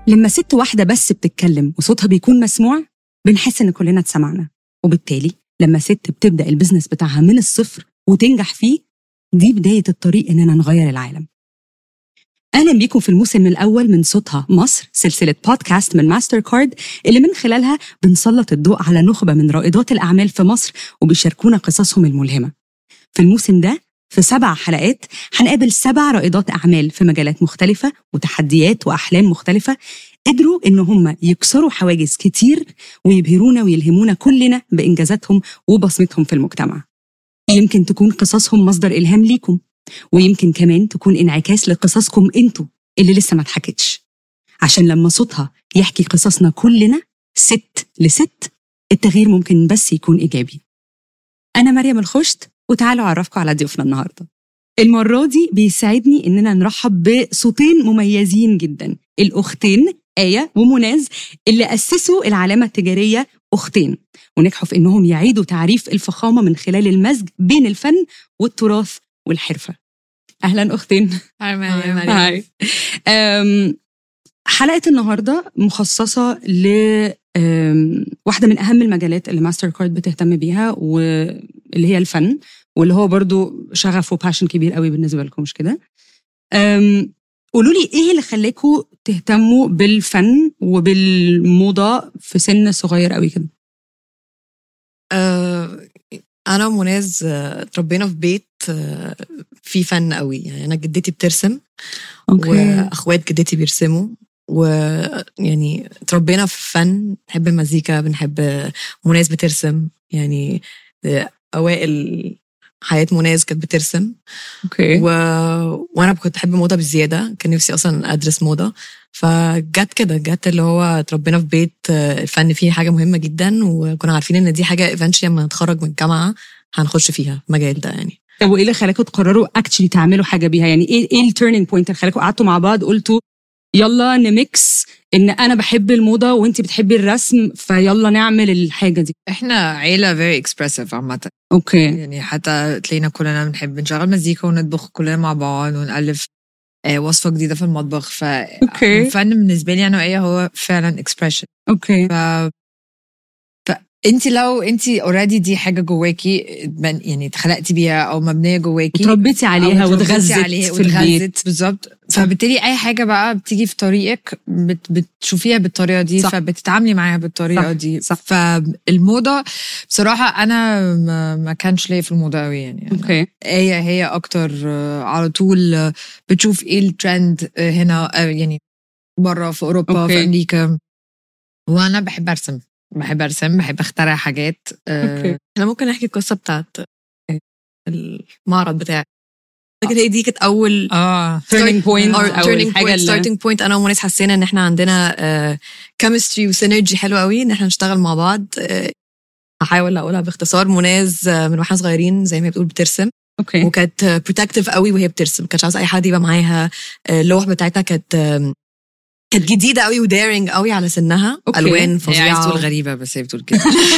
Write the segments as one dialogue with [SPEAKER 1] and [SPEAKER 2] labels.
[SPEAKER 1] لما ست واحدة بس بتتكلم وصوتها بيكون مسموع بنحس إن كلنا اتسمعنا، وبالتالي لما ست بتبدأ البيزنس بتاعها من الصفر وتنجح فيه، دي بداية الطريق إننا نغير العالم. أهلا بيكم في الموسم الأول من صوتها مصر، سلسلة بودكاست من ماستر كارد اللي من خلالها بنسلط الضوء على نخبة من رائدات الأعمال في مصر وبيشاركونا قصصهم الملهمة. في الموسم ده في 7 حلقات هنقابل 7 رائدات أعمال في مجالات مختلفة وتحديات وأحلام مختلفة، قدروا إن هم يكسروا حواجز كتير ويبهرونا ويلهمونا كلنا بإنجازاتهم وبصمتهم في المجتمع. يمكن تكون قصصهم مصدر إلهام ليكم، ويمكن كمان تكون انعكاس لقصصكم انتوا اللي لسه ما اتحكتش، عشان لما صوتها يحكي قصصنا كلنا ست لست التغيير ممكن بس يكون إيجابي. أنا مريم الخشت، وتعالوا أعرفكم على ضيوفنا النهاردة. المرة دي بيساعدني إننا نرحب بصوتين مميزين جدا، الأختين آية ومناز اللي أسسوا العلامة التجارية أختين، ونجحوا في إنهم يعيدوا تعريف الفخامة من خلال المزج بين الفن والتراث والحرفة. أهلا أختين.
[SPEAKER 2] هاي.
[SPEAKER 1] حلقة النهاردة مخصصة ل واحدة من أهم المجالات اللي ماستر كارد بتهتم بيها، واللي هي الفن، واللي هو برضو شغف وباشن كبير قوي بالنسبة لكم، مش كده؟ قولوا لي إيه اللي خلاكوا تهتموا بالفن وبالموضة في سن صغير قوي كده؟
[SPEAKER 2] أنا ومناز تربينا في بيت في فن قوي، يعني أنا جدتي بترسم وأخوات جدتي بيرسموا، ويعني تربينا في فن، بنحب المزيكا، بنحب مناز بترسم، يعني أوائل حياة مناز كانت بترسم. وأنا كنت بحب موضة بزيادة، كان نفسي أصلا أدرس موضة، فجت كده جت اللي هو تربينا في بيت الفن فيه حاجة مهمة جدا، وكنا عارفين إن دي حاجة eventually لما نتخرج من الجامعة هنخش فيها المجال ده يعني.
[SPEAKER 1] طب وإيه اللي خلاكوا تقرروا actually تعملوا حاجة بيها؟ يعني إيه التيرنينج بوينت اللي خلاكوا قعدتوا مع بعض قلتوا يلا نميكس إن أنا بحب الموضة وإنتي بتحبي الرسم، فيلا نعمل الحاجة دي؟
[SPEAKER 3] إحنا عيلة very expressive عامة. يعني حتى تلاقينا كلنا بنحب نشغل مزيكا ونطبخ كلنا مع بعض ونألف وصفة جديدة في المطبخ. فالفن بالنسبة لي أنا وإيه هو فعلا expression. لو انتي already دي حاجة جواكي، يعني اتخلقتي بيها أو مبنية جواكي
[SPEAKER 1] وتربيتي عليها وتغذت في البيت بالظبط،
[SPEAKER 3] فبالتالي أي حاجة بقى بتيجي في طريقك بتشوفيها بالطريقة دي، فبتتعاملي معاها بالطريقة دي. فالموضة بصراحة أنا ما كانش ليا في الموضة قوي يعني. هي أكتر على طول بتشوف إيه الترند هنا يعني برا في أوروبا في أمريكا، وأنا بحب أرسم، بحب اخترع حاجات.
[SPEAKER 2] احنا ممكن نحكي القصة بتاعت المعرض بتاعي. هي دي كانت اول
[SPEAKER 1] turning point او حاجه
[SPEAKER 2] starting point. انا ومناس حسينا ان احنا عندنا chemistry وسينرجي حلوه قوي ان احنا نشتغل مع بعض. هحاول اقولها باختصار. مناز من واحنا صغيرين زي ما بتقول بترسم، وكانت protective قوي وهي بترسم، كانتش عايزه اي حد يبقى معاها. اللوح بتاعتها كانت جديدة قوي ودارينج قوي على سنها. ألوان فظيعة.
[SPEAKER 3] هي عايز تقول غريبة بس هي بتقول كده.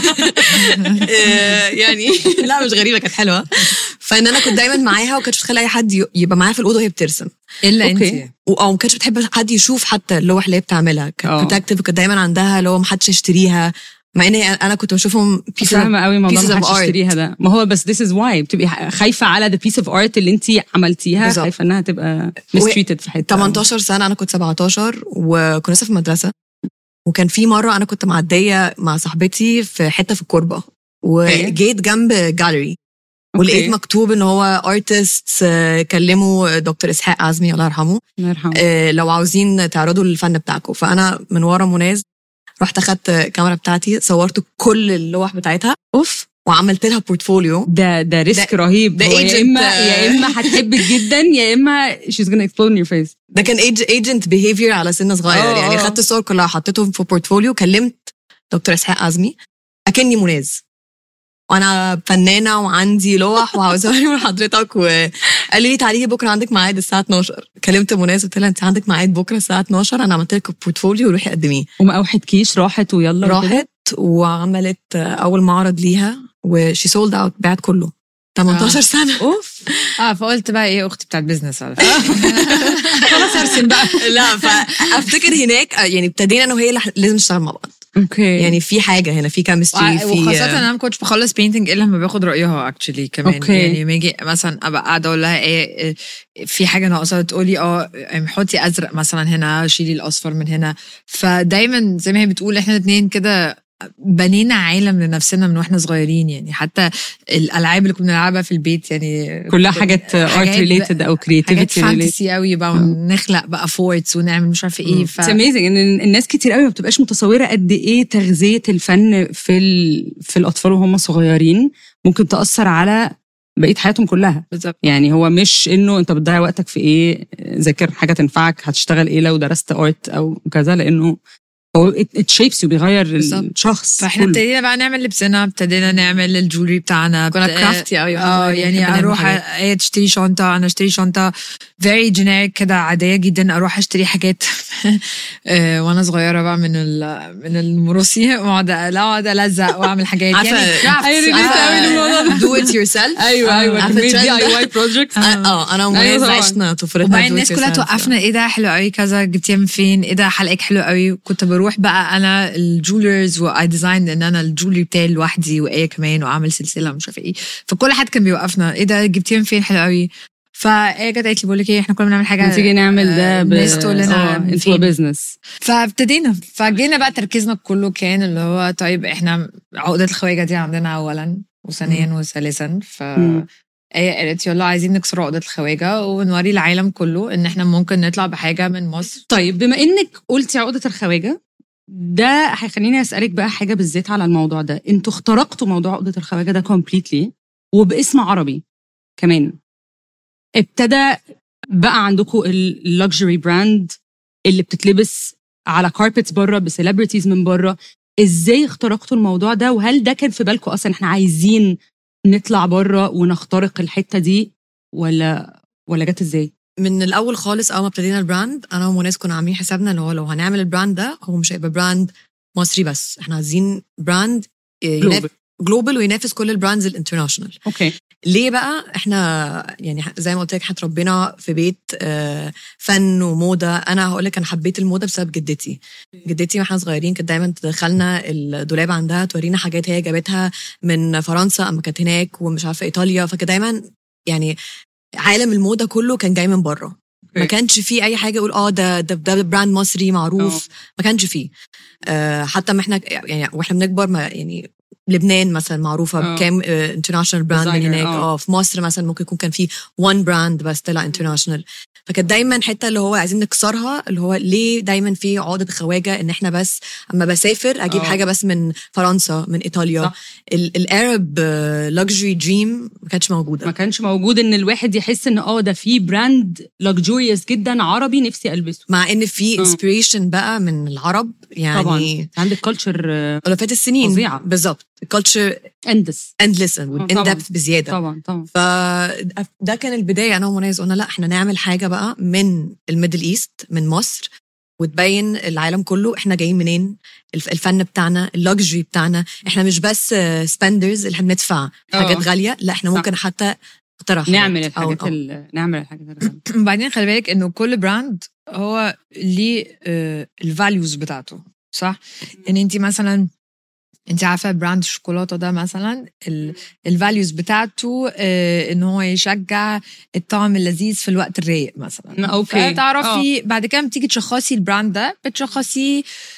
[SPEAKER 2] يعني لا مش غريبة، كانت حلوة. فإن أنا كنت دايما معاها، وكانتش بتخلي أي حد يبقى معاها في الأوضة وهي بترسم
[SPEAKER 3] إلا أنت،
[SPEAKER 2] أو كانتش بتحب حد يشوف حتى اللوح اللي هي بتعملها. كانت بروتكتيف، وكانت دايما عندها لو محدش يشتريها، مع ان انا كنت بشوفهم
[SPEAKER 1] فاهمه قوي موضوع محدش يشتريها ده. ما هو بس this is why بتبقي خايفه على the piece of art اللي انت عملتيها، خايفه انها تبقى mistreated في حته.
[SPEAKER 2] 18 سنه، انا كنت 17 وكنا لسه في المدرسه، وكان في مره انا كنت معديه مع صاحبتي في حته في الكوربه، وجيت جنب جاليري ولقيت مكتوب ان هو ارتست كلموا دكتور اسحاق عزمي الله يرحمه لو عاوزين تعرضوا الفن بتاعكم. فانا من ورا مناز رحت اخدت الكاميرا بتاعتي، صورت كل اللوح بتاعتها وعملت لها بورتفوليو.
[SPEAKER 1] ده ريسك رهيب. يا اما هتحبك جدا، يا اما she's gonna explode in your face.
[SPEAKER 2] ده كان agent behavior على سن صغير. يعني خدت الصور كلها حطيتهم في بورتفوليو، كلمت دكتور اسحاق عزمي اكني مناز وانا فنانه وعندي لوح وعاوزه اوري لحضرتك، وقال لي تعالي بكره عندك ميعاد الساعه 12. كلمت مناس قلت لها انت عندك ميعاد بكره الساعه 12، انا عملت لك البورتفوليو وروحي قدميه.
[SPEAKER 1] وما اوحدكيش؟ راحت ويلا
[SPEAKER 2] راحت وعملت اول معرض ليها وشي سولد اوت، بعت كله. 18 سنه.
[SPEAKER 3] اوف. فقلت بقى ايه اختي بتاعت بيزنس على فكره. خلاص ارسم بقى.
[SPEAKER 2] لا فافتكر هناك يعني ابتدينا انا وهي لازم نشتغل مع بعض.
[SPEAKER 3] اوكي.
[SPEAKER 2] يعني في حاجه هنا في كيمستري في
[SPEAKER 3] وخاصه انا ما كنتش بخلص بينتنج الا لما باخد رايها اكشلي كمان.
[SPEAKER 1] أوكي.
[SPEAKER 3] يعني ما يجي مثلا ابقى قاعده اقول لها ايه في حاجه ناقصه تقولي حطي ازرق مثلا هنا، شيلي الاصفر من هنا. فدايما زي ما هي بتقول احنا الاثنين كده بنينا عالم لنفسنا من واحنا صغيرين. يعني حتى الالعاب اللي كنا بنلعبها في البيت يعني
[SPEAKER 1] كلها حاجات ارت ريليتد او كرياتيفيتي
[SPEAKER 3] فانتسي قوي بقى، ونخلق بقى فورتس ونعمل مش عارفه ايه.
[SPEAKER 1] It's amazing ان الناس كتير قوي ما بتبقاش متصوره قد ايه تغذيه الفن في الاطفال وهم صغيرين ممكن تاثر على بقيه حياتهم كلها.
[SPEAKER 3] بالظبط.
[SPEAKER 1] يعني هو مش انه انت بتضيع وقتك في ايه، ذاكر حاجه تنفعك، هتشتغل ايه لو درست ارت او كذا، لانه هو it shapes you، بيغير الشخص.
[SPEAKER 3] فاحنا ابتدينا بقى نعمل لبسنا، ابتدينا نعمل الجولري بتاعنا،
[SPEAKER 2] كنا كرافتي قوي.
[SPEAKER 3] يعني اروح تشتري شنطه، انا اشتري شنطه very generic كده عاديه جدا، اروح اشتري حاجات وانا صغيره بقى من المروسي، واقعد الزق واعمل حاجات
[SPEAKER 2] يعني do it yourself.
[SPEAKER 1] ايوه DIY projects.
[SPEAKER 2] انا ومنى عشنا طفولتنا.
[SPEAKER 3] وبعدين الناس كلها توقفنا، ايه ده حلو قوي كذا، جبتيها من فين، ايه ده حلقك حلو قوي. كنت بروح بقى انا الجولرز واي ديزاين ان انا الجولري بتاعي لوحدي، وايه كمان واعمل سلسله مش عارفه ايه. فكل حد كان بيوقفنا، ايه ده جبتيها من فين حلو قوي. فايه جت قالت لي بقول لك ايه، احنا كنا بنعمل حاجه
[SPEAKER 1] تيجي نعمل ده
[SPEAKER 3] الناس تقول لنا
[SPEAKER 1] انتوا بيزنس.
[SPEAKER 3] فابتدينا فجينا بقى تركيزنا كله كان اللي هو طيب احنا عقده الخواجه دي عندنا اولا وثانيا وثالثا. قالت يلا عايزين نكسر عقده الخواجه ونوري العالم كله ان احنا ممكن نطلع بحاجه من مصر.
[SPEAKER 1] طيب بما انك قلتي عقده الخواجه ده هيخليني اسالك بقى حاجه بالذات على الموضوع ده. انتوا اخترقتوا موضوع عقده الخواجه ده كومبليتلي وباسم عربي كمان. ابتدى بقى عندكم اللكجري براند اللي بتتلبس على كاربتس بره بسيلبرتيز من بره. ازاي اخترقتوا الموضوع ده، وهل ده كان في بالكم اصلا احنا عايزين نطلع بره ونخترق الحته دي، ولا جت ازاي؟
[SPEAKER 2] من الاول خالص اول ما ابتدينا البراند انا ومناس كنا عاملين حسابنا اللي هو لو هنعمل البراند ده هو مش هيبقى براند مصري بس، احنا عايزين براند جلوبال وينافس كل البراندز الانترناشونال.
[SPEAKER 1] اوكي.
[SPEAKER 2] ليه بقى؟ احنا يعني زي ما قلت لك احنا اتربينا في بيت فن وموضه. انا هقول لك انا حبيت الموضه بسبب جدتي واحنا صغيرين كانت دايما تدخلنا الدولاب عندها تورينا حاجات هي جابتها من فرنسا اما كانت هناك ومش عارفه ايطاليا. فكان دايما يعني عالم الموضه كله كان جاي من بره. ما كانش فيه اي حاجه يقول ده براند مصري معروف. ما كانش فيه. حتى ما احنا يعني واحنا بنكبر ما يعني لبنان مثلا معروفه بكام انترناشونال براند من هناك. في مصر مثلا ممكن يكون كان في وان براند بس طلع انترناشونال. فكانت دايما حته اللي هو عايزين نكسرها، اللي هو ليه دايما في عقده خواجه ان احنا بس اما بسافر اجيب حاجه بس من فرنسا من ايطاليا. الارب لكجري دريم ما كانش موجود
[SPEAKER 1] ان الواحد يحس ان ده في براند لكجوريوس جدا عربي نفسي البسه،
[SPEAKER 2] مع ان في انسبيريشن بقى من العرب. يعني
[SPEAKER 1] طبعا عندك كلتشر
[SPEAKER 2] الافات السنين
[SPEAKER 1] فظيعه
[SPEAKER 2] بالظبط. الكلتشر endless and in depth بزياده.
[SPEAKER 1] طبعا
[SPEAKER 2] فده كان البدايه. انا ومنى قلنا لا احنا نعمل حاجه بقى من الميدل ايست من مصر وتبين العالم كله احنا جايين منين، الفن بتاعنا اللكجري بتاعنا. احنا مش بس سبندرز اللي بندفع حاجات غاليه، لا احنا ممكن حتى
[SPEAKER 1] نعمل الحاجات الغاليه.
[SPEAKER 3] بعدين خلي بالك انه كل براند هو ليه الفاليوز بتاعته صح. ان انت مثلا انت عارفه براند الشوكولاته ده مثلا الفاليوز بتاعته ان هو يشجع الطعم اللذيذ في الوقت الرايق مثلا.
[SPEAKER 1] اوكي.
[SPEAKER 3] تعرفي بعد كده بتيجي تشخصي البراند ده بتشخصيه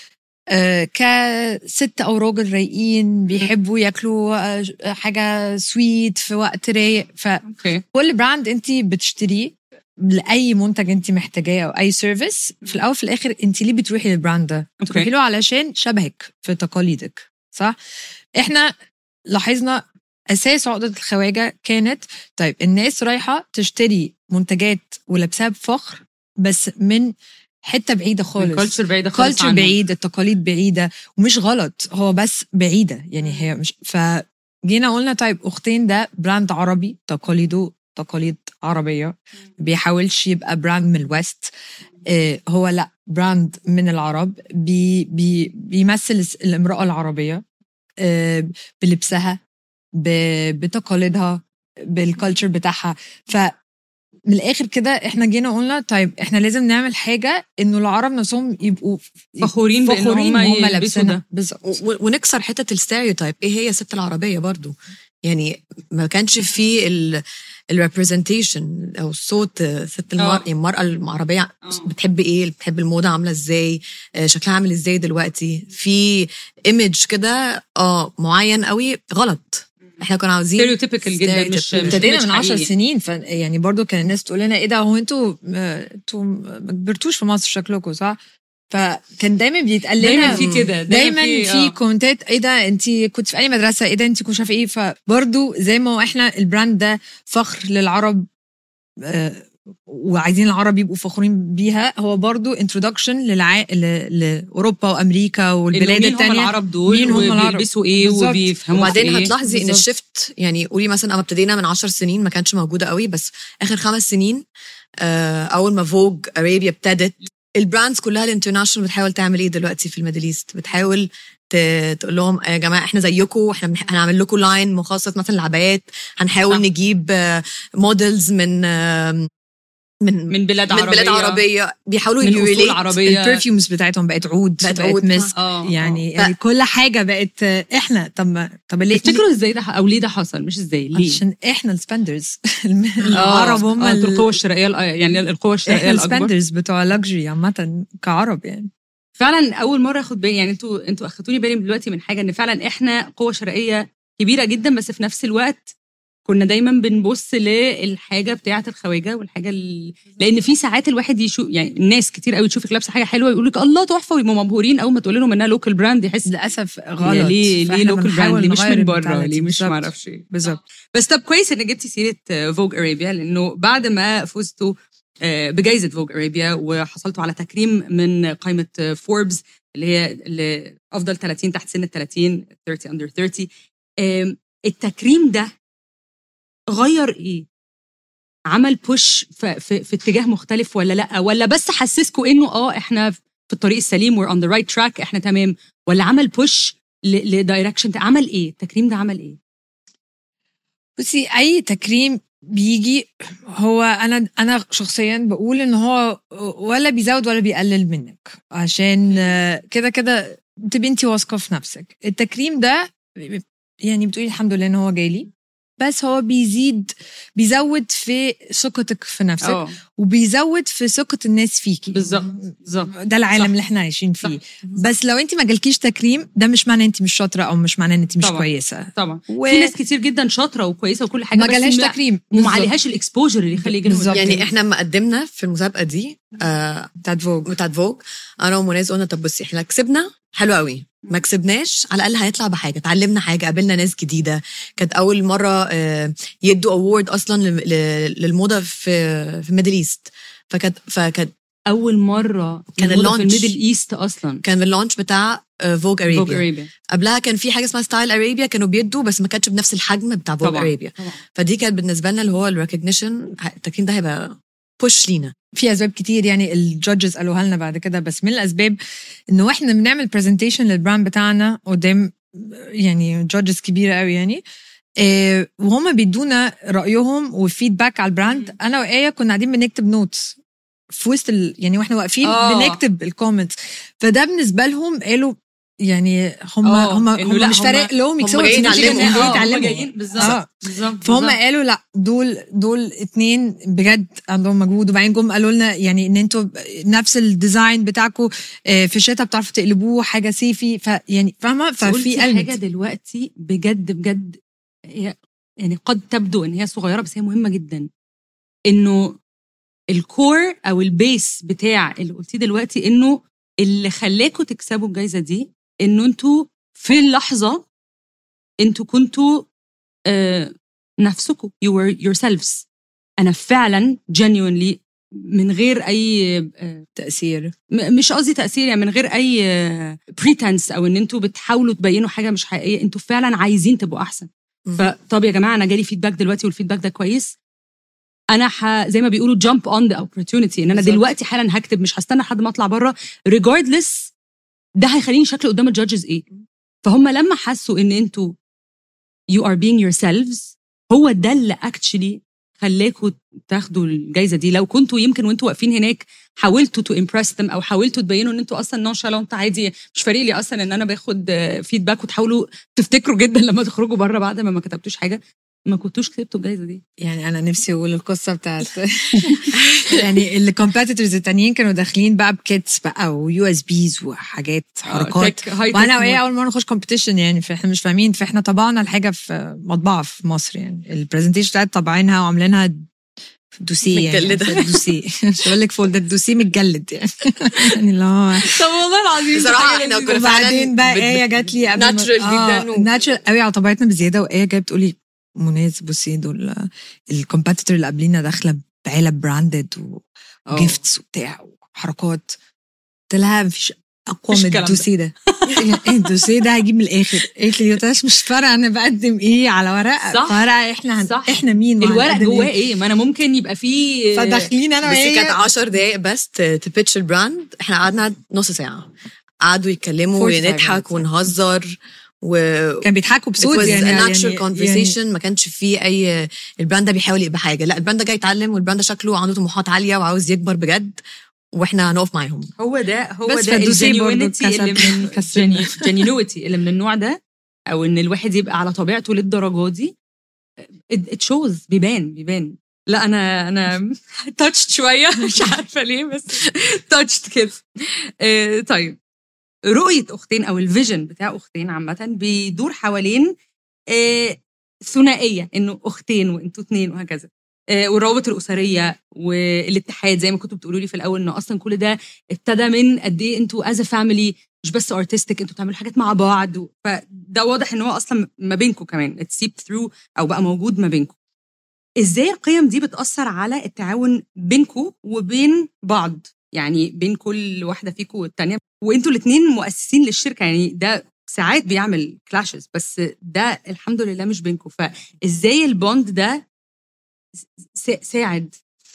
[SPEAKER 3] كست او راجل رايقين بيحبوا ياكلوا حاجه سويت في وقت رايق. فكل براند انت بتشتريه لاي منتج انت محتاجاه او اي سيرفيس في الاول في الاخر انت ليه بتروحي للبراند ده؟ بتروحي له علشان شبهك في تقاليدك صح. احنا لاحظنا اساس عقده الخواجه كانت طيب الناس رايحه تشتري منتجات ولبسها بفخر بس من حته بعيده خالص، كلتشر بعيد، التقاليد بعيده. ومش غلط هو بس بعيده يعني هي مش. فجينا قلنا طيب اختين ده براند عربي تقاليده تقاليد عربيه بيحاولش يبقى براند من الويست. هو لا براند من العرب بيمثل الامرأة العربية بلبسها بتقاليدها بالكالتشر بتاعها. من الاخر كده احنا جينا قلنا طيب احنا لازم نعمل حاجه انه العرب نفسهم يبقوا
[SPEAKER 1] فخورين بان هم
[SPEAKER 3] لابسين
[SPEAKER 2] ونكسر حته الستيريوتايب. ايه هي الست العربيه برضو؟ يعني ما كانش في الريبريزنتيشن او الصوت ست المرأة العربية بتحب ايه، بتحب الموضة عاملة ازاي، شكلها عامل ازاي دلوقتي، في ايمج كده معين قوي غلط. احنا كنا عاوزين
[SPEAKER 1] ستيريوتيبيكال جدا، مش
[SPEAKER 3] ابتدينا من 10 سنين. يعني برضو كان الناس تقول لنا ايه ده، هو انتوا ما كبرتوش في مصر شكلكم صح؟ فكان دايما بيتقال لنا
[SPEAKER 1] دايما في كده،
[SPEAKER 3] دايما في كومنتات ايه ده انت كنت في اي مدرسه، ايه ده انت كنت شايفه ايه. فبرضو زي ما احنا البراند ده فخر للعرب وعايزين العرب يبقوا فخورين بيها، هو برضو انترودكشن لاوروبا وامريكا والبلاد التانية.
[SPEAKER 1] مين هم العرب دول وبيلبسوا ايه وبيفهموا.
[SPEAKER 2] وبعدين هتلاحظي ان الشفت، يعني قولي مثلا اما ابتدينا من 10 سنين ما كانش موجوده قوي، بس اخر 5 سنين اول ما فوج ارابيا ابتدت، البراندز كلها الانترناشونال بتحاول تعمل ايه دلوقتي في الميدل ايست، بتحاول تقول لهم يا جماعه احنا زيكم، احنا هنعمل لكم لاين مخصص مثلا العبايات، هنحاول نجيب موديلز من بلاد عربيه بيحاولوا يريليت.
[SPEAKER 3] البرفيومز بتاعتهم بقت عود مسك يعني كل حاجه بقت احنا. طب ليه
[SPEAKER 1] تفتكروا ازاي ده او ليه ده حصل؟ مش ازاي، ليه؟
[SPEAKER 3] عشان احنا السبندرز العرب هم
[SPEAKER 1] القوه الشرائيه، يعني القوه الشرائيه الاكبر،
[SPEAKER 3] السبندرز بتوع لاكجري عامه كعرب. يعني
[SPEAKER 1] فعلا اول مره اخد بالي، يعني انتوا اخدتوني بالي دلوقتي من حاجه، ان فعلا احنا قوه شرائيه كبيره جدا، بس في نفس الوقت كنا دايما بنبص للحاجه بتاعه الخواجه والحاجه لان في ساعات الواحد يشوف، يعني الناس كتير قوي تشوفك لابسه حاجه حلوه يقول لك الله تحفه، ويبقوا مبهورين. اول ما تقول لهم انها لوكال براند يحس
[SPEAKER 3] للاسف غلط.
[SPEAKER 1] ليه لوكال براند؟ ليه مش من بره؟ ليه مش ما اعرفش ايه
[SPEAKER 3] بالظبط.
[SPEAKER 1] بس طب كويس ان جبتي سيره فوج ارابيا، لانه بعد ما فزتوا بجائزه فوج ارابيا وحصلتوا على تكريم من قائمه فوربس اللي هي افضل 30 تحت سن ال 30 under 30، التكريم ده غير ايه؟ عمل بوش في اتجاه مختلف ولا لا؟ ولا بس حسسكوا انه احنا في الطريق السليم، we're on the right track، احنا تمام؟ ولا عمل بوش لدايركشن؟ عمل ايه التكريم ده؟ عمل ايه؟
[SPEAKER 3] بصي، اي تكريم بيجي هو انا شخصيا بقول ان هو ولا بيزود ولا بيقلل منك، عشان كده تبقي انتي واثقه في نفسك. التكريم ده يعني بتقولي الحمد لله ان هو جايلي، بس هو بيزود في ثقتك في نفسك وبيزود في ثقة الناس فيكي.
[SPEAKER 1] بالظبط.
[SPEAKER 3] ده العالم اللي احنا عايشين فيه. بس لو انت ما جالكيش تكريم، ده مش معناه انت مش شاطرة او مش معناه انت مش كويسة.
[SPEAKER 1] طبعا في ناس كتير جدا شاطرة وكويسة وكل حاجة،
[SPEAKER 3] ما جالهاش تكريم
[SPEAKER 1] وما عليهاش الاكسبوجر اللي يخلي يجي.
[SPEAKER 2] يعني احنا ما قدمنا في المسابقة دي بتاعت فوج انا ومناز قلنا طب بصي احنا كسبنا حلو قوي، ما كسبناش على الأقل هيطلع بحاجة، تعلمنا حاجة، قابلنا ناس جديدة. كانت أول مرة يدوا أوورد أصلا للموضة في ميدل إيست، فكانت
[SPEAKER 1] أول مرة
[SPEAKER 2] كان اللونش
[SPEAKER 1] في ميدل إيست أصلا،
[SPEAKER 2] كان اللونش بتاع فوج أرابيا. قبلها كان في حاجة اسمها ستايل أرابيا كانوا بيدوا، بس ما كانتش بنفس الحجم بتاع فوج أرابيا. فدي كانت بالنسبة لنا اللي هو الريكوجنيشن، التكريم ده هيبقى بوش لينا.
[SPEAKER 3] في اسباب كتير يعني الجادجز قالوها لنا بعد كده، بس من الاسباب انه احنا بنعمل برزنتيشن للبراند بتاعنا قدام يعني جادجز كبيره قوي يعني، وهم بيدونا رايهم وفيدباك على البراند. انا وآية كنا قاعدين بنكتب نوتس في وسط يعني واحنا واقفين بنكتب الكومنتس. فده بالنسبه لهم قالوا يعني هم مش فارق لهم يكسبوا،
[SPEAKER 1] يتعلموا بالظبط.
[SPEAKER 3] فهم قالوا لا، دول 2 بجد عندهم مجهود. وبعدين جم قالوا لنا يعني ان انتوا نفس الديزاين بتاعكم في الشتاء بتعرفوا تقلبوه حاجه صيفي، فيعني فاهمه. ففي
[SPEAKER 1] حاجه دلوقتي بجد يعني قد تبدو ان هي صغيره، بس هي مهمه جدا، انه الكور او البيس بتاع اللي قلتيه دلوقتي، انه اللي خلاكوا تكسبوا الجائزه دي انه انتوا في اللحظه انتوا كنتوا نفسكم، you were yourselves. انا فعلا genuinely من غير اي
[SPEAKER 3] تاثير،
[SPEAKER 1] مش قصدي تاثير، يعني من غير اي pretense او ان انتوا بتحاولوا تبينوا حاجه مش حقيقيه، انتوا فعلا عايزين تبقوا احسن. فطب يا جماعه انا جالي فيدباك دلوقتي والفيدباك ده كويس، انا زي ما بيقولوا jump on the opportunity، ان انا دلوقتي حالا هكتب، مش هستنى لحد ما اطلع بره regardless ده هيخليني شكل قدام الجادجز ايه. فهم لما حسوا ان انتوا you are being yourselves هو ده اللي اكشلي خلاكوا تاخدوا الجايزه دي. لو كنتوا يمكن وانتوا واقفين هناك حاولتوا تو امبرس ذم او حاولتوا تبينوا ان انتوا اصلا نونشالانت عادي، مش فارق لي اصلا ان انا باخد فيدباك، وتحاولوا تفتكروا جدا لما تخرجوا بره بعد ما كتبتوش حاجه، ما كنتوش كتبتوا الجايزه دي.
[SPEAKER 3] يعني انا نفسي اقول القصه بتاعت يعني الكومبيتيتورز التانيين كانوا داخلين بقى بكيتس بقى ويو اس بيز وحاجات حركات، وانا وهي اول مره نخش كومبيتيشن يعني، فاحنا مش فاهمين، فاحنا طبعنا الحاجه في مطبعه في مصر يعني، البرزنتيشن بتاعت طبعينها وعاملينها دوسيه يعني دوسيه مش بقول لك فولدر، دوسيه متجلد يعني يعني لا
[SPEAKER 1] طب والله العظيم
[SPEAKER 2] بصراحه احنا كنا
[SPEAKER 3] بعدين بقى ايه جات لي قبل
[SPEAKER 2] ناتشرال جدا
[SPEAKER 3] ناتشرال قوي على طبيعتنا بزياده، وايه جايه بتقولي مناز بصي دول الكومبيتيتور اللي قبلينا داخله بعلب براندد وجيفتس وبتاع وحركات، قلت لها مفيش اقوى من الدوسيه ده الدوسيه ده هيجيب من الاخر. قالت لي مش فارقه انا بقدم ايه على ورقه، فارقه احنا مين
[SPEAKER 1] الورق جواه ايه، ما انا ممكن يبقى فيه
[SPEAKER 3] فداخلين انا
[SPEAKER 2] وهي كانت 10 دقايق بس تبيتش البراند، احنا قعدنا نص ساعه قعدوا يتكلموا ونضحك ونهزر
[SPEAKER 3] كان بيضحكوا بصوت
[SPEAKER 2] يعني natural conversation يعني ما كانش فيه اي البراند ده بيحاول يبقى حاجه، لا البراند ده جاي يتعلم، والبراند ده شكله عنده طموحات عاليه وعاوز يكبر بجد، واحنا هنقف معاهم.
[SPEAKER 1] هو ده الجينيوينيتي اللي من النوع ده، او ان الواحد يبقى على طبيعته للدرجه دي. it shows بيبان. لا انا touched شويه مش عارفه ليه بس touched كده. طيب رؤية أختين أو الفيجن بتاع أختين عامة بيدور حوالين ثنائية، إنه أختين وإنتوا اتنين وهكذا، والروابط الأسرية والاتحاد زي ما كنتوا بتقولوا لي في الأول، إنه أصلا كل ده ابتدى من قد إيه إنتوا as a family مش بس artistic، إنتوا تعملوا حاجات مع بعض، فده واضح إن هو أصلا ما بينكم كمان it's seeped through أو بقى موجود ما بينكم. إزاي القيم دي بتأثر على التعاون بينكم وبين بعض، يعني بين كل واحدة فيكم والتانية، وانتوا الاثنين مؤسسين للشركة، يعني ده ساعات بيعمل كلاشز بس ده الحمد لله مش بينكم، فازاي البوند ده ساعد؟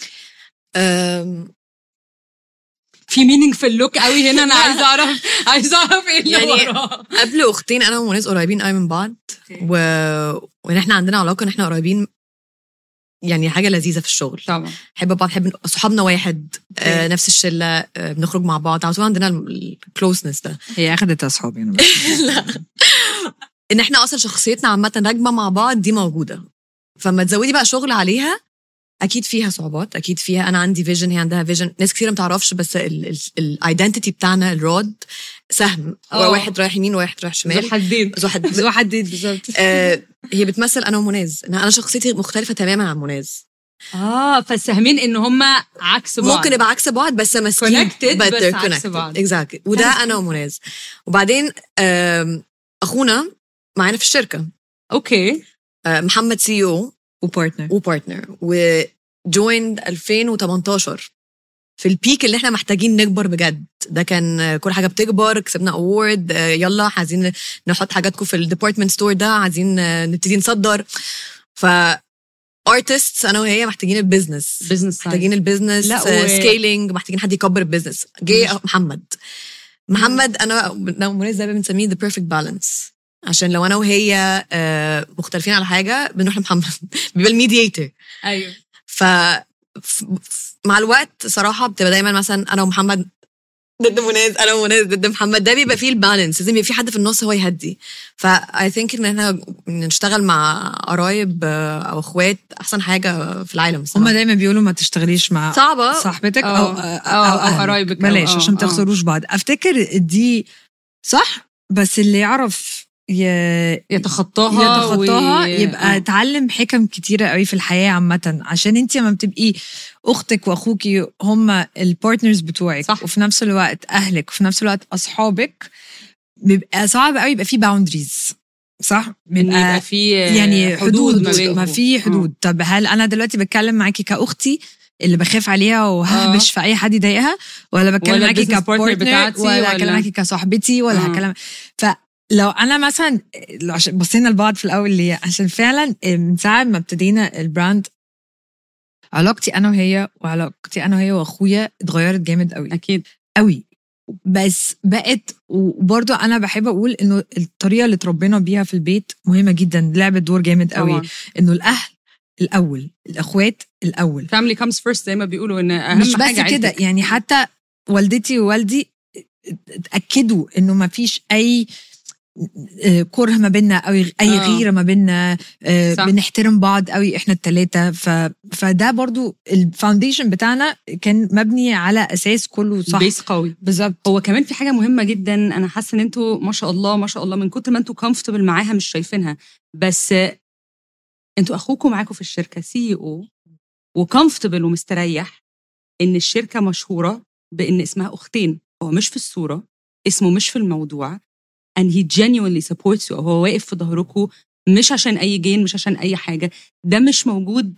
[SPEAKER 1] في مينينج في اللوك قوي هنا، انا عايزه اعرف ايه اللي
[SPEAKER 2] يعني
[SPEAKER 1] وراه.
[SPEAKER 2] قبل اختين انا ومناز قريبين قوي من بعض وان احنا عندنا علاقه ان احنا قريبين، يعني حاجه لذيذه في الشغل
[SPEAKER 1] طبعا،
[SPEAKER 2] حب بعض، حب صحابنا واحد نفس الشله، بنخرج مع بعض على طول، عندنا الكلوزنس ده.
[SPEAKER 3] هي اخدت اصحابي انا
[SPEAKER 2] لا ان احنا اصلا شخصيتنا عامه راكبه مع بعض دي موجوده، فما تزودي بقى شغل عليها اكيد فيها صعوبات، اكيد فيها انا عندي فيجن هي عندها فيجن، ناس كتير ما تعرفش بس الايدنتيتي بتاعنا الرود سهم، واحد رايح يمين وواحد رايح شمال،
[SPEAKER 3] ذو حدين بالظبط.
[SPEAKER 2] هي بتمثل انا ومناز، انا شخصيتي مختلفه تماما عن مناز.
[SPEAKER 1] فالسهمين ان هم عكس بعض،
[SPEAKER 2] ممكن يبقى عكس بعض بس ماسكين
[SPEAKER 1] بس عكس بعض
[SPEAKER 2] exactly. وده انا ومناز. وبعدين اخونا معانا في الشركه،
[SPEAKER 1] اوكي،
[SPEAKER 2] محمد سي او وبارتنر وجويند 2018 في البيك اللي احنا محتاجين نكبر بجد، ده كان كل حاجه بتكبر، كسبنا اوورد، يلا عايزين نحط حاجاتكم في الديبارتمنت ستور ده، عايزين نبتدي نصدر. ف artists انا وهي محتاجين البيزنس محتاجين البيزنس سكيلينج، محتاجين حد يكبر البيزنس. جه محمد انا ومناز زي ما بنسميه the perfect balance، عشان لو انا وهي مختلفين على حاجه بنروح لمحمد بيبقى الميدياتور.
[SPEAKER 1] ايوه.
[SPEAKER 2] مع الوقت صراحه بتبقى دايما مثلا انا ومحمد ضد مناز، انا ومناز ضد محمد، ده بيبقى فيه البالانس، لازم يبقى في حد في النص هو يهدي. فاي ثينك ان احنا نشتغل مع قرايب او اخوات احسن حاجه في العالم.
[SPEAKER 3] هم دايما بيقولوا ما تشتغليش مع
[SPEAKER 2] صعبة
[SPEAKER 3] صاحبتك او قرايبك، بلاش عشان ما تخسروش بعض. افتكر دي صح، بس اللي يعرف يتخطاها يبقى اتعلم حكم كتيرة قوي في الحياة عامة، عشان انتي لما بتبقي اختك واخوكي هما البارتنرز بتوعك، صح. وفي نفس الوقت اهلك، وفي نفس الوقت اصحابك، بيبقى صعب قوي يبقى في باوندريز، صح؟
[SPEAKER 1] بيبقى في
[SPEAKER 3] يعني حدود ما في حدود. طب هل انا دلوقتي بتكلم معاكي كاختي اللي بخاف عليها وهبش في اي حد يضايقها، ولا بتكلم معاكي كبارتنر، ولا هكلم معاكي كصاحبتي، ولا هكلم لو انا مثلا عشان بصينا لبعض في الاول ليه، عشان فعلا من ساعه ما ابتدينا البراند علاقتي انا وهي واخويا اتغيرت جامد قوي،
[SPEAKER 1] اكيد
[SPEAKER 3] قوي. بس بقت. وبرضه انا بحب اقول انه الطريقه اللي اتربينا بيها في البيت مهمه جدا، لعبت دور جامد قوي. انه الاهل الاول، الاخوات الاول،
[SPEAKER 1] family comes first زي ما بيقولوا، ان اهم
[SPEAKER 3] مش بس
[SPEAKER 1] حاجه
[SPEAKER 3] كده يعني. حتى والدتي ووالدي اتاكدوا انه ما فيش اي كره ما بيننا او اي غيره ما بيننا، بنحترم بعض قوي احنا الثلاثه. فده برضو الفاونديشن بتاعنا كان مبني على اساس كله صح،
[SPEAKER 1] بيس قوي.
[SPEAKER 3] بالظبط.
[SPEAKER 1] هو كمان في حاجه مهمه جدا، انا حاسه ان انتوا ما شاء الله ما شاء الله من كتر ما انتوا كومفورتبل معاها مش شايفينها، بس انتوا اخوكم معاكم في الشركه CEO وكومفورتبل ومستريح ان الشركه مشهوره بان اسمها اختين. هو مش في الصوره، اسمه مش في الموضوع، and he genuinely supports you. هو واقف في ظهركم مش عشان اي جين، مش عشان اي حاجه. ده مش موجود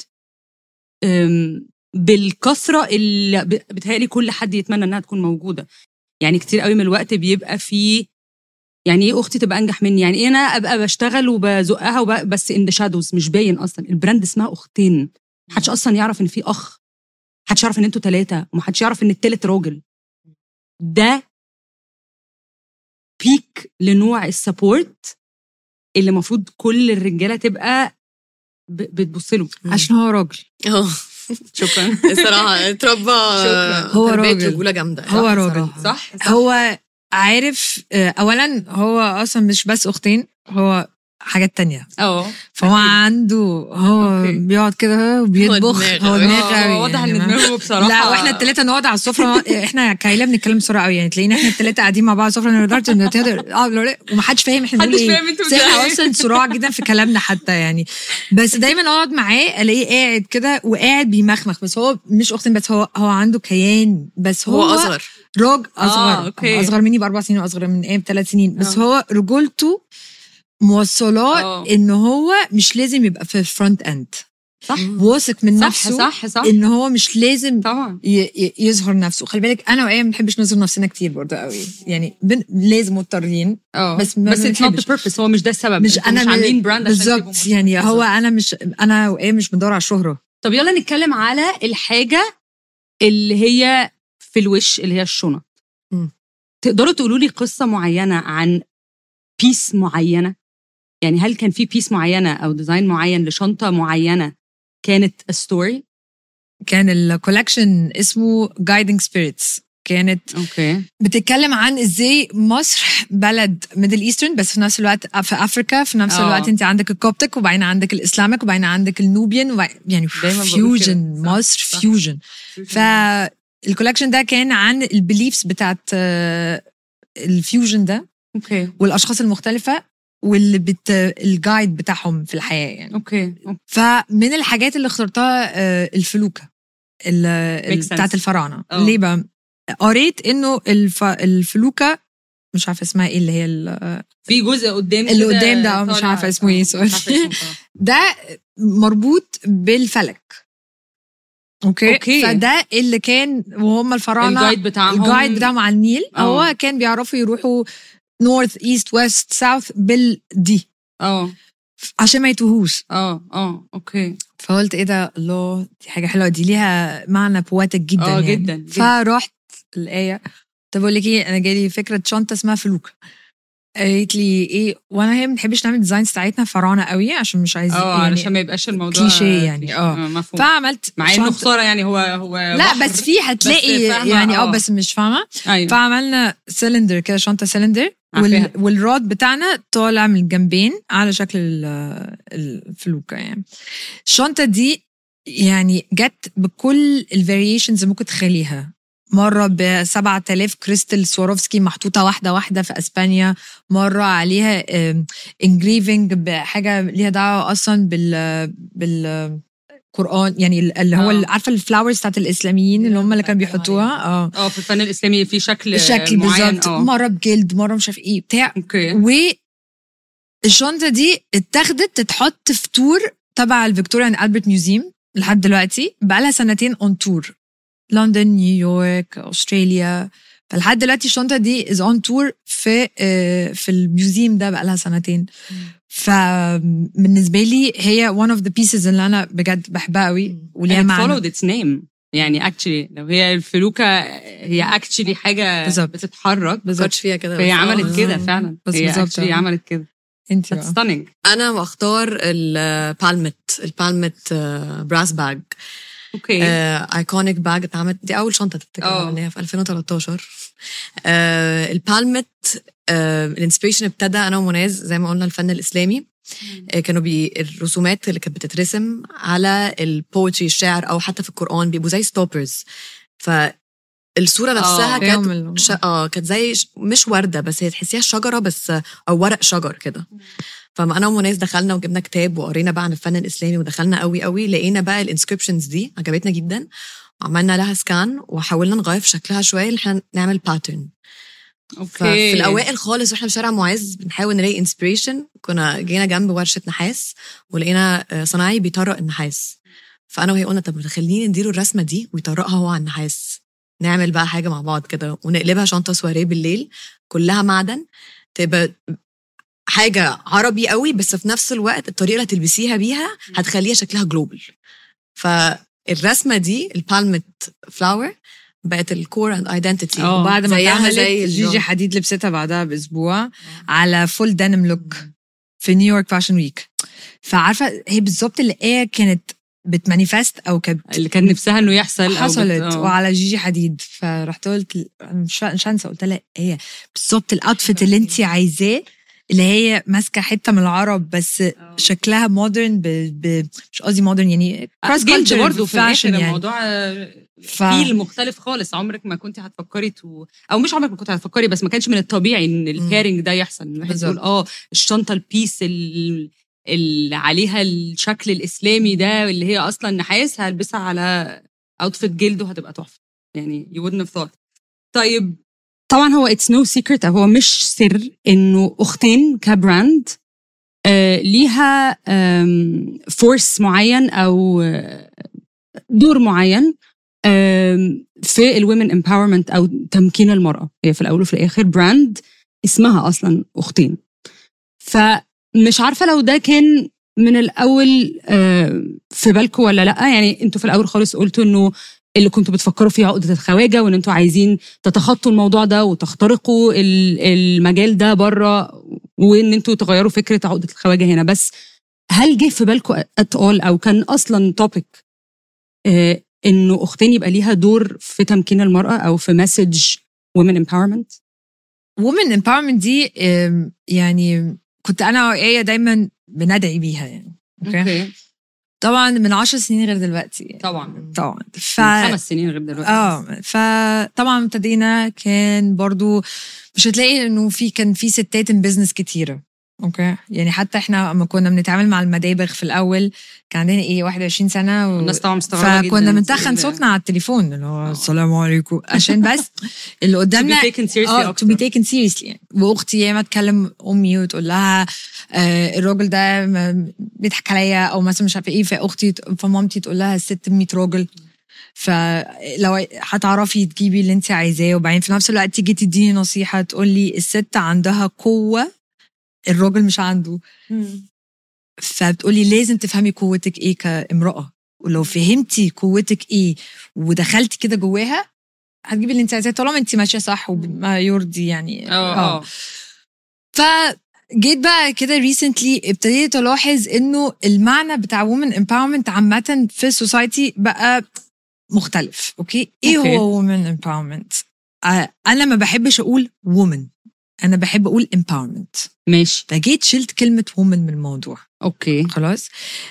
[SPEAKER 1] بالكثره اللي بتهيألي كل حد يتمنى انها تكون موجوده. يعني كتير قوي من الوقت بيبقى فيه يعني ايه اختي تبقى انجح مني، يعني ايه انا ابقى بشتغل وبزقها بس in the shadows مش باين اصلا. البراند اسمها اختين، محدش اصلا يعرف ان في اخ، محدش يعرف ان انتوا 3، ومحدش يعرف ان التالت راجل. ده بيك لنوع السبورت اللي المفروض كل الرجاله تبقى بتبص له
[SPEAKER 3] عشان هو راجل.
[SPEAKER 1] شكرا
[SPEAKER 2] الصراحه اتربى
[SPEAKER 3] هو راجل،
[SPEAKER 2] رجوله جامده.
[SPEAKER 3] هو راجل
[SPEAKER 1] صح.
[SPEAKER 3] هو عارف اولا هو اصلا مش بس اختين، هو حاجات تانية. فهو عنده هو بيقعد كده وبيطبخ. هو دماغ
[SPEAKER 1] واضح ان دماغه بصراحه.
[SPEAKER 3] لا واحنا الثلاثه نقعد على السفره احنا كايله بنتكلم بسرعه قوي يعني، تلاقينا احنا الثلاثه قاعدين مع بعض السفره نقدر ومحدش فاهم احنا بنقول ايه. احنا اصلا صراع جدا في كلامنا حتى يعني. بس دايما اقعد معاه الاقيه قاعد كده وقاعد بيمخمخ. بس هو مش اختين بس، هو عنده كيان. بس هو
[SPEAKER 2] اصغر
[SPEAKER 3] راجل اصغر مني ب4 سنين واصغر من ايه ب3 سنين. بس هو رجولته موصلاه ان هو مش لازم يبقى في الفرونت اند.
[SPEAKER 1] صح،
[SPEAKER 3] واثق من نفسه.
[SPEAKER 1] صح.
[SPEAKER 3] ان هو مش لازم
[SPEAKER 1] طبعا
[SPEAKER 3] يظهر نفسه. خلي بالك انا وايه ما بنحبش نظهر نفسنا كتير برضه قوي يعني، لازم مضطرين.
[SPEAKER 1] بس it's not the purpose. هو مش ده السبب.
[SPEAKER 3] مش انا
[SPEAKER 1] عاملين براند
[SPEAKER 3] بالظبط يعني. هو انا وايه مش بندور على الشهره.
[SPEAKER 1] طب يلا نتكلم على الحاجه اللي هي في الوش، اللي هي الشنط. تقدروا تقولوا لي قصه معينه عن بيس معينه؟ يعني هل كان في بيس معينه او ديزاين معين لشنطه معينه كانت story؟
[SPEAKER 3] كان الكولكشن اسمه Guiding Spirits. كانت بتتكلم عن ازاي مصر بلد ميدل ايسترن بس في نفس الوقت في افريكا. في نفس الوقت انت عندك الكوبتك وبعدين عندك الاسلامك وبعدين عندك النوبيان يعني فيوجن. مصر فيوجن. فالكولكشن ده كان عن البيليفز بتاعت الفيوجن ده والاشخاص المختلفه واللي الجايد بتاعهم في الحياه يعني. فمن الحاجات اللي اخترتها الفلوكه بتاعت الفراعنه. ليه بقى؟ قريت انه الفلوكه مش عارفه اسمها ايه، اللي هي
[SPEAKER 1] في جزء قدام
[SPEAKER 3] اللي قدام ده مش عارفه اسمه ايه ده مربوط بالفلك. اوكي. فده اللي كان وهم الفراعنه الجايد بتاعهم على النيل. هو كان بيعرفوا يروحوا نورث ايست ويست ساوث بالدي عشان ما يتوهوش.
[SPEAKER 1] اوكي.
[SPEAKER 3] فقلت ايه ده، الله دي حاجه حلوه، دي ليها معنى بواتك جدا يعني.
[SPEAKER 1] جدا.
[SPEAKER 3] فرحت الايه. طب اقول لك ايه، انا جالي فكره شنطه اسمها فلوكه. قالت لي ايه، وانا هي ما بنحبش نعمل ديزاينز بتاعتنا فراعنه قوي عشان مش عايزين يعني
[SPEAKER 1] علشان ما يبقاش الموضوع
[SPEAKER 3] كليشيه يعني.
[SPEAKER 1] فعملت مع انه خساره يعني. هو
[SPEAKER 3] لا بس في هتلاقي يعني بس مش فاهمه. فعملنا سيلندر كده، شنطه سيلندر والراد بتاعنا طالع من الجنبين على شكل الفلوكه يعني. الشنطه دي يعني جت بكل الفاريشنز ممكن تخليها. مرة ب7,000 كريستال سواروفسكي محطوطة واحدة في أسبانيا. مرة عليها انجريفنج بحاجة ليها دعوة أصلا بالقرآن يعني، اللي هو عارفة الفلاورز بتاعت الإسلاميين اللي هم اللي كانوا بيحطوها في
[SPEAKER 1] الفن الإسلامي في شكل
[SPEAKER 3] معين. مرة بجلد، مرة مش عارف إيه بتاع. والشنطة دي اتاخدت تتحط في تور تبع الفيكتوريا ألبرت ميوزيوم لحد دلوقتي. بقالها 2 سنين اون تور، لندن، نيويورك، أستراليا. فلحد دلوقتي الشنطة دي is on tour في الميوزيوم ده بقالها 2 سنين. فبالنسبة لي هي one of the pieces اللي أنا بجد بحبها قوي وليها معنى.
[SPEAKER 1] followed its name. يعني اكشلي لو هي الفلوكه هي اكشلي حاجه بتتحرك
[SPEAKER 2] بالظبط فيها كده،
[SPEAKER 1] هي عملت كده فعلا، هي اكشلي عملت كده.
[SPEAKER 3] انت
[SPEAKER 1] ستانينج.
[SPEAKER 2] انا بختار البالمت براس باج.
[SPEAKER 1] اوكي.
[SPEAKER 2] ايكونيك باج اتعملت، دي اول شنطه تفتكر ان هي في 2013. البالمت الانسبيريشن ابتدى انا ومناز زي ما قلنا الفن الاسلامي. كانوا الرسومات اللي كانت بتترسم على البوتري الشعر او حتى في القرآن بيبقوا زي ستوبرز، فالصورة نفسها كانت زي مش وردة بس هي تحسيها شجرة بس او ورق شجر كده. فما انا ومناس دخلنا وجبنا كتاب وقرينا بقى عن الفن الاسلامي ودخلنا قوي لقينا بقى الانسكريبشنز دي عجبتنا جدا وعملنا لها سكان وحاولنا نغير في شكلها شوية ان احنا نعمل باترن. في الاوائل خالص واحنا في شارع معز بنحاول نلاقي انسبريشن، كنا جينا جنب ورشه نحاس ولقينا صناعي بيطرق النحاس، فانا وهي قلنا طب خلينا نديله الرسمه دي ويطرقها هو على النحاس، نعمل بقى حاجه مع بعض كده ونقلبها شنطه سواريه بالليل كلها معدن، تبقى حاجه عربي قوي بس في نفس الوقت الطريقه اللي هتلبسيها بيها هتخليها شكلها جلوبال. فالرسمه دي البالمت فلاور بقت الكور اند ايدنتيتي.
[SPEAKER 3] وبعد ما اتعملت جيجي حديد لبستها بعدها باسبوع على فول دانم لوك في نيويورك فاشن ويك. فعارفه هي بالظبط اللي هي كانت بتمانيفست او اللي
[SPEAKER 1] كان نفسها انه يحصل
[SPEAKER 3] حصلت وعلى جيجي حديد. فرحت قلت مش هنسى، قلت لها هي بالظبط الاوتفيت اللي انت عايزاه، اللي هي ماسكه حته من العرب بس شكلها مودرن مش قصدي مودرن يعني
[SPEAKER 1] كروس كلتشر برضه في فاشن يعني. الموضوع فيل مختلف خالص، عمرك ما كنت هتفكري او مش عمرك ما كنت هتفكري بس ما كانش من الطبيعي ان البيرنج ده يحصل. الواحد يقول الشنطه البيس اللي عليها الشكل الاسلامي ده اللي هي اصلا نحاس هلبسها على اوتفيت جلد وهتبقى تحفه يعني you wouldn't have thought. طيب طبعا هو it's no secret، هو مش سر انه اختين كبراند ليها فورس معين او دور معين في الومن امباورمنت او تمكين المرأة. هي في الاول وفي الاخر براند اسمها اصلا اختين. فمش عارفة لو ده كان من الاول في بالكم ولا لا. يعني انتوا في الاول خالص قلتوا انه اللي كنتوا بتفكروا فيه عقدة الخواجة وان انتوا عايزين تتخطوا الموضوع ده وتخترقوا المجال ده بره وان انتوا تغيروا فكرة عقدة الخواجة هنا. بس هل جه في بالكم او كان اصلا توبيك انه اختين يبقى ليها دور في تمكين المرأة او في مسج women empowerment؟
[SPEAKER 3] women empowerment دي يعني كنت انا وآية دايما بندعي بيها يعني.
[SPEAKER 1] اوكي.
[SPEAKER 3] طبعا من 10 سنين غير دلوقتي يعني.
[SPEAKER 1] طبعا
[SPEAKER 3] من
[SPEAKER 1] 5 سنين غير دلوقتي.
[SPEAKER 3] فطبعا ابتدينا كان برضو مش هتلاقي انه كان في ستات بزنس كتيره. اوكي يعني حتى احنا لما كنا بنتعامل مع المدابغ في الاول كان عندنا 21 سنه
[SPEAKER 1] الناس طبعا مستغربه جدا،
[SPEAKER 3] فكنا بنتخن صوتنا على التليفون اللي هو السلام عليكم عشان بس اللي قدامنا
[SPEAKER 1] to be taken seriously
[SPEAKER 3] يعني. واختي ياما تكلم امي وتقول لها الراجل ده بيضحك عليا او مثلا مش عارفه ايه، فمامتي تقول لها الست 100 راجل فلو هتعرفي تجيبي اللي انت عايزاه. وبعدين في نفس الوقت تيجي تديني نصيحه تقول لي الست عندها قوه الراجل مش عنده. فبتقولي لازم تفهمي قوتك ايه كامرأة، ولو فهمتي قوتك ايه ودخلتي كده جواها هتجيبي اللي انت عايزاه طالما انت ماشيه صح وما يرضي يعني. فجيت بقى كده ريسنتلي ابتديت الاحظ انه المعنى بتاع women empowerment عامه في السوسايتي بقى مختلف. اوكي ايه هو women empowerment؟ انا ما بحبش اقول woman، أنا بحب أقول empowerment.
[SPEAKER 1] ماشي.
[SPEAKER 3] فجيت شلت كلمة woman من الموضوع.
[SPEAKER 1] أوكي
[SPEAKER 3] خلاص.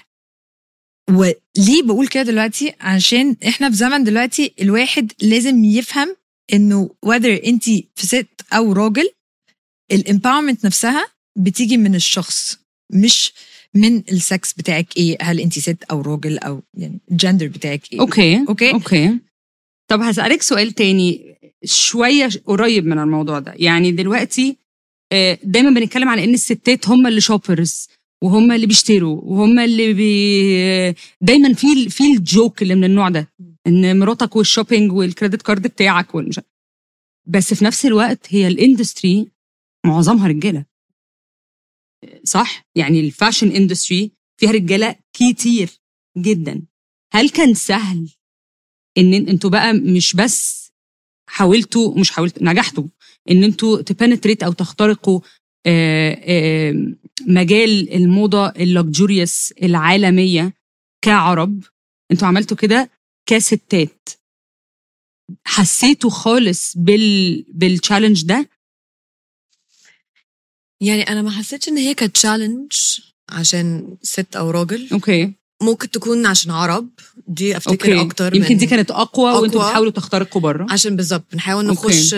[SPEAKER 3] وليه بقول كده دلوقتي؟ عشان إحنا في زمن دلوقتي الواحد لازم يفهم إنه whether أنتي في ست أو راجل الempowerment نفسها بتيجي من الشخص مش من السكس بتاعك إيه، هل أنتي ست أو راجل أو يعني الجندر بتاعك إيه.
[SPEAKER 1] أوكي. طب هسألك سؤال تاني شوية قريب من الموضوع ده. يعني دلوقتي دايما بنتكلم على ان الستات هم اللي شوبرز وهم اللي بيشتروا وهم اللي دايما في الجوك اللي من النوع ده ان مراتك والشوبينج والكريدت كارد بتاعك بس في نفس الوقت هي الاندستري معظمها رجالة صح؟ يعني الفاشن اندستري فيها رجالة كتير جدا. هل كان سهل ان انتوا بقى مش بس نجحتوا ان انتوا تبنتريت او تخترقوا مجال الموضة اللوكجوريوس العالمية كعرب، انتوا عملتوا كده كستات. حسيتوا خالص بالتشالنج ده؟
[SPEAKER 2] يعني انا ما حسيتش ان هي كانت تشالنج عشان ست او راجل.
[SPEAKER 1] اوكي.
[SPEAKER 2] ممكن تكون عشان عرب، دي افتكر
[SPEAKER 1] أوكي.
[SPEAKER 2] اكتر
[SPEAKER 1] يمكن دي كانت اقوى وانتوا بتحاولوا تخترقوا بره
[SPEAKER 2] عشان بالظبط بنحاول نخش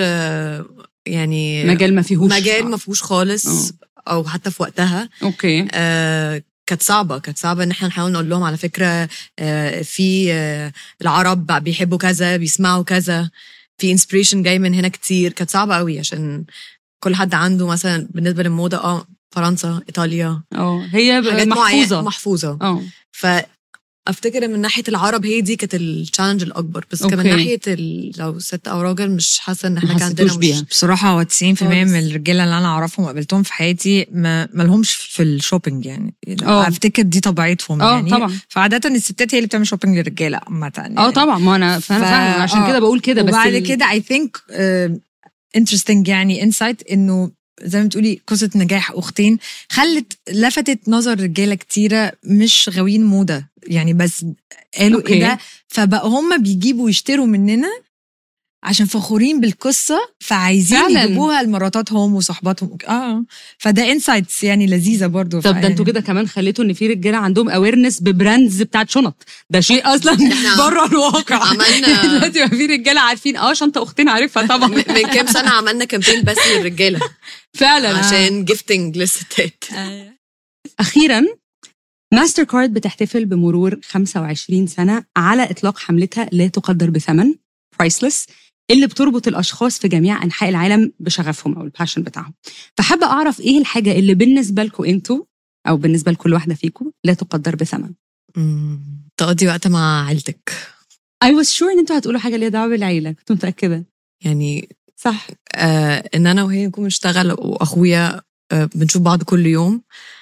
[SPEAKER 2] يعني
[SPEAKER 1] مجال ما فيهوش
[SPEAKER 2] خالص او حتى في وقتها.
[SPEAKER 1] اوكي.
[SPEAKER 2] كانت صعبة ان احنا نحاول نقول لهم على فكرة في العرب بيحبوا كذا، بيسمعوا كذا، في انسبريشن جاي من هنا كتير. كانت صعبة قوي عشان كل حد عنده مثلا بالنسبة للموضة فرنسا، ايطاليا،
[SPEAKER 1] هي
[SPEAKER 2] محفوظة. فافتكر من ناحية العرب هي دي كانت التشالنج الاكبر، بس كمان ناحية لو ست او راجل مش حاسة ان احنا كان عندنا
[SPEAKER 3] بيها. بصراحة هو 90% من الرجالة اللي انا اعرفهم وقابلتهم في حياتي ما لهمش في الشوبينج يعني. افتكر دي طبيعتهم يعني.
[SPEAKER 1] طبعا.
[SPEAKER 3] فعادة الستات هي اللي بتعمل شوبينج للرجالة عامة يعني.
[SPEAKER 1] طبعا، ما انا فاهم عشان كده بقول كده. بس
[SPEAKER 3] وبعد كده I think interesting يعني insight انه زي ما تقولي قصة نجاح أختين لفتت نظر رجالة كتيرة مش غاويين موضة يعني، بس قالوا إيه ده، فبقى هم بيجيبوا يشتروا مننا عشان فخورين بالقصة، فعايزين يجيبوها لمراتاتهم وصحباتهم. فده انسايتس يعني لذيذة برضو.
[SPEAKER 1] طب ده انتوا كده كمان خليتوا ان في رجالة عندهم اويرنس ببراندز بتاعت شنط، ده شيء اصلا بره الواقع.
[SPEAKER 2] عملنا
[SPEAKER 1] دلوقتي في رجالة عارفين شنطة اختين عارفها طبعا.
[SPEAKER 2] من كام سنة عملنا كامبين بس للرجالة
[SPEAKER 1] فعلا
[SPEAKER 2] عشان جيفتنج للستات.
[SPEAKER 1] اخيرا ماستر كارد بتحتفل بمرور 25 سنة على اطلاق حملتها لا تقدر بثمن priceless، اللي بتربط الأشخاص في جميع أنحاء العالم بشغفهم أو الباشن بتاعهم. فحابة أعرف إيه الحاجة اللي بالنسبة لكم أنتوا أو بالنسبة لكل واحدة فيكم لا تقدر بثمن؟
[SPEAKER 2] تقضي وقت مع عيلتك.
[SPEAKER 1] I was sure إن أنتوا هتقولوا حاجة ليها دعوة بالعيلة، كنت متأكدة.
[SPEAKER 2] يعني
[SPEAKER 1] صح.
[SPEAKER 2] إن أنا وهي نكون نشتغل وأخويا بنشوف بعض كل يوم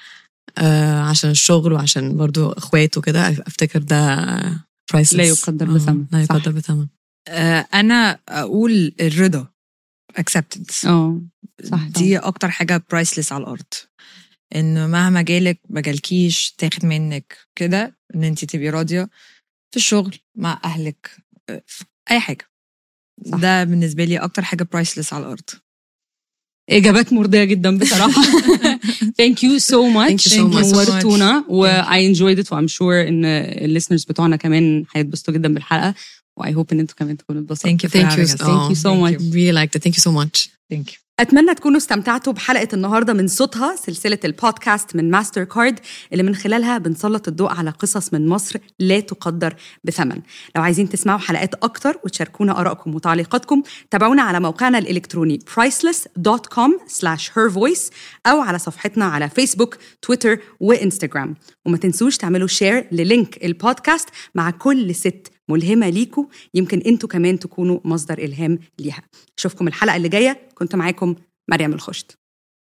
[SPEAKER 2] عشان الشغل وعشان برضو أخوات وكده. أفتكر ده priceless.
[SPEAKER 1] لا يقدر بثمن.
[SPEAKER 2] لا يقدر بثمن.
[SPEAKER 3] أنا أقول الرضا acceptance.
[SPEAKER 1] صح.
[SPEAKER 3] دي أكتر حاجة priceless على الأرض، إنه مهما جالك ما جالكيش تاخد منك كده، إن أنت تبقي راضية في الشغل مع أهلك في أي حاجة. صح. ده بالنسبة لي أكتر حاجة priceless على الأرض.
[SPEAKER 1] إجابات مرضية جدا بصراحة. Thank you so much. نورتونا و I enjoyed it و I'm sure إن listeners بتوعنا كمان هيتبسطوا جدا بالحلقة. I hope إن أنتوا كمان تكونوا اتبسطتوا.
[SPEAKER 2] Thank you so much. Really liked it. Thank you so much.
[SPEAKER 3] Thank you.
[SPEAKER 1] أتمنى تكونوا استمتعتوا بحلقة النهاردة من صوتها، سلسلة البودكاست من ماستر كارد اللي من خلالها بنسلط الضوء على قصص من مصر لا تقدر بثمن. لو عايزين تسمعوا حلقات أكتر وتشاركونا آرائكم وتعليقاتكم، تابعونا على موقعنا الإلكتروني priceless.com/hervoice أو على صفحتنا على فيسبوك، تويتر وإنستغرام. وما تنسوش تعملوا شير للينك البودكاست مع كل ست ملهمة ليكوا، يمكن انتوا كمان تكونوا مصدر إلهام ليها. أشوفكم الحلقة اللي جاية. كنت معاكم مريم الخشت.